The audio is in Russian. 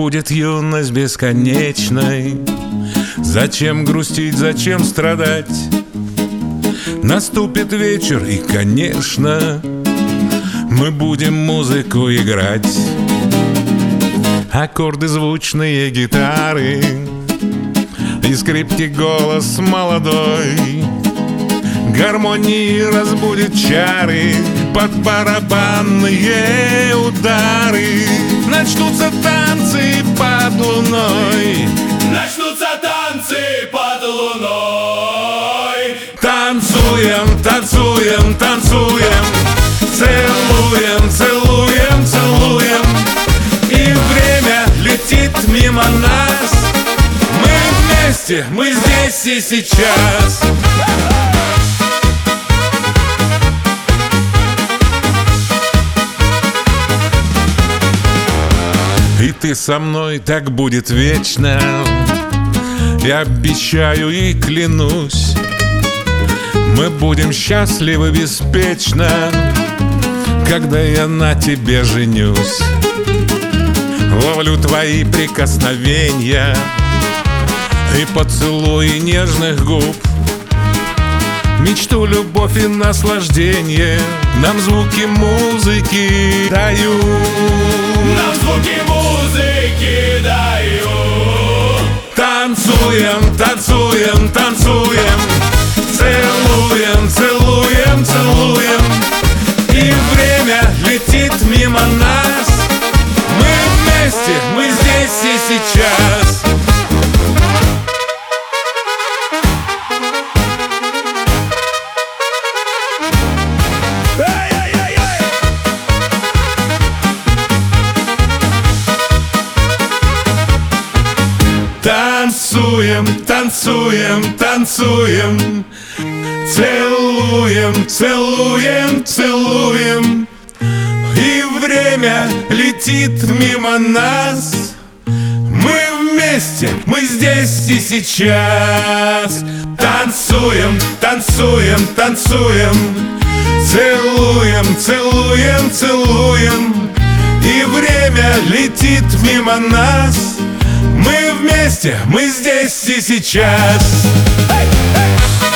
будет юность бесконечной. Зачем грустить, зачем страдать? Наступит вечер и, конечно, мы будем музыку играть. Аккорды, звучные гитары и скрипки, голос молодой. Гармонии разбудит чары под барабанные удары. Начнутся танцы под луной. Начнутся танцы под луной. Танцуем, танцуем, танцуем, целуем, целуем, целуем. И время летит мимо нас. Мы вместе, мы здесь и сейчас. И ты со мной, так будет вечно. Я обещаю и клянусь, мы будем счастливы беспечно, когда я на тебе женюсь. Ловлю твои прикосновения и поцелуи нежных губ. Мечту, любовь и наслаждение нам звуки музыки дают. Нам звуки музыки дают. Танцуем, танцуем, танцуем, целуем, целуем, целуем. И время летит мимо нас. Мы вместе, мы здесь и сейчас. Танцуем, танцуем, танцуем, целуем, целуем, целуем. И время летит мимо нас. Мы вместе, мы здесь и сейчас. Танцуем, танцуем, танцуем, целуем, целуем, целуем. И время летит мимо нас. Мы вместе, мы здесь и сейчас.